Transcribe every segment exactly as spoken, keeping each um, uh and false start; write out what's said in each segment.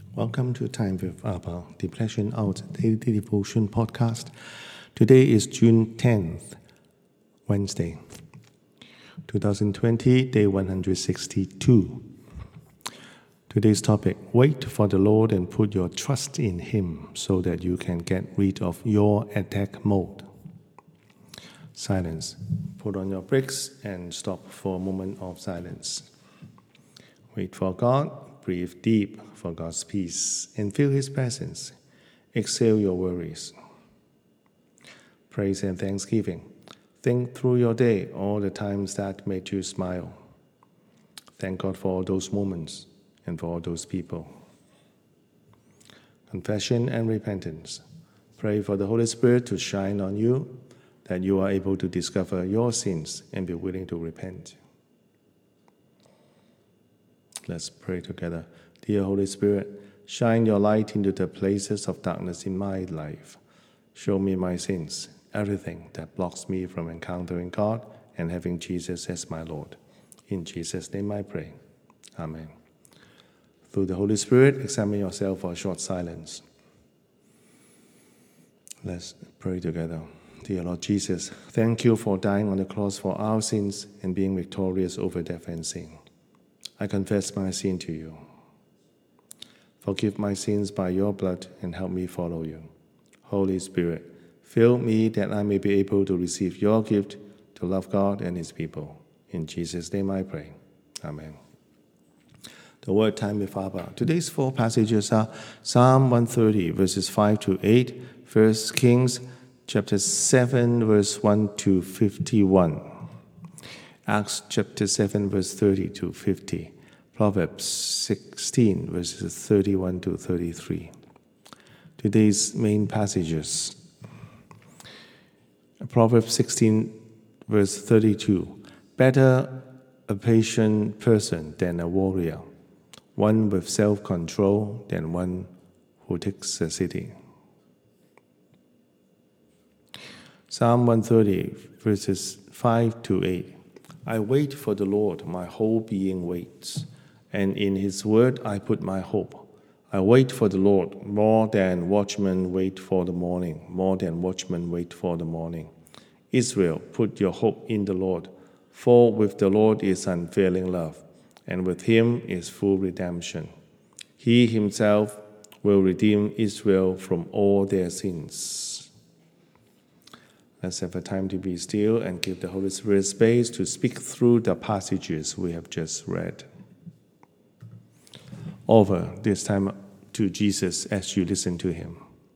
Welcome to Time with Abba, the Pleasure Out Daily Devotion Podcast. Today is June tenth, Wednesday, twenty twenty, day one hundred sixty-two. Today's topic, wait for the Lord and put your trust in Him so that you can get rid of your attack mode. Silence. Put on your brakes and stop for a moment of silence. Wait for God. Breathe deep for God's peace and feel His presence. Exhale your worries. Praise and thanksgiving. Think through your day, all the times that made you smile. Thank God for all those moments and for all those people. Confession and repentance. Pray for the Holy Spirit to shine on you, that you are able to discover your sins and be willing to repent. Let's pray together. Dear Holy Spirit, shine your light into the places of darkness in my life. Show me my sins, everything that blocks me from encountering God and having Jesus as my Lord. In Jesus' name I pray. Amen. Through the Holy Spirit, examine yourself for a short silence. Let's pray together. Dear Lord Jesus, thank you for dying on the cross for our sins and being victorious over death and sin. I confess my sin to you. Forgive my sins by your blood and help me follow you. Holy Spirit, fill me that I may be able to receive your gift to love God and His people. In Jesus' name I pray. Amen. The word time with Abba. Today's four passages are Psalm one thirty, verses five to eight, First Kings chapter seven, verse one to fifty-one. Acts chapter seven, verse thirty to fifty. Proverbs sixteen, verses thirty-one to thirty-three. Today's main passages. Proverbs sixteen, verse thirty-two. Better a patient person than a warrior, one with self-control than one who takes a city. Psalm one thirty, verses five to eight. I wait for the Lord, my whole being waits, and in His word I put my hope. I wait for the Lord more than watchmen wait for the morning, more than watchmen wait for the morning. Israel, put your hope in the Lord, for with the Lord is unfailing love, and with Him is full redemption. He Himself will redeem Israel from all their sins. Let's have a time to be still and give the Holy Spirit space to speak through the passages we have just read. Offer this time to Jesus as you listen to Him.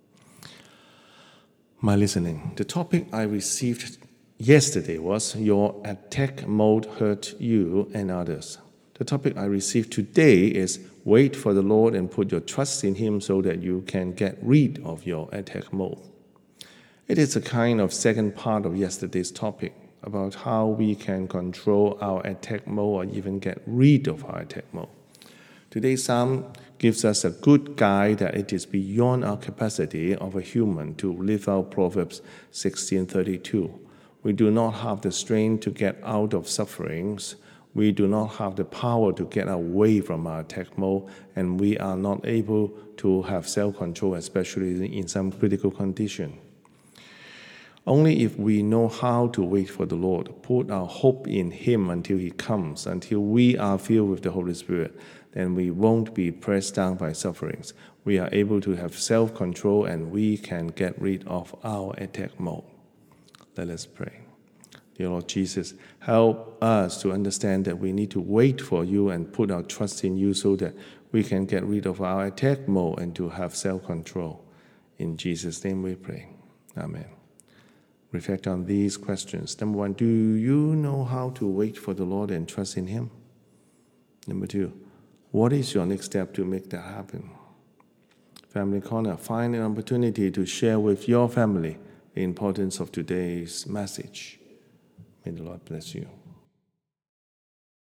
My listening. The topic I received yesterday was your attack mode hurt you and others. The topic I received today is wait for the Lord and put your trust in Him so that you can get rid of your attack mode. It is a kind of second part of yesterday's topic about how we can control our attack mode or even get rid of our attack mode. Today's psalm gives us a good guide that it is beyond our capacity of a human to live out Proverbs sixteen thirty-two. We do not have the strength to get out of sufferings. We do not have the power to get away from our attack mode, and we are not able to have self-control, especially in some critical condition. Only if we know how to wait for the Lord, put our hope in Him until He comes, until we are filled with the Holy Spirit, then we won't be pressed down by sufferings. We are able to have self-control and we can get rid of our attack mode. Let us pray. Dear Lord Jesus, help us to understand that we need to wait for You and put our trust in You so that we can get rid of our attack mode and to have self-control. In Jesus' name we pray. Amen. Reflect on these questions. Number one, do you know how to wait for the Lord and trust in Him? Number two, what is your next step to make that happen? Family Corner, find an opportunity to share with your family the importance of today's message. May the Lord bless you.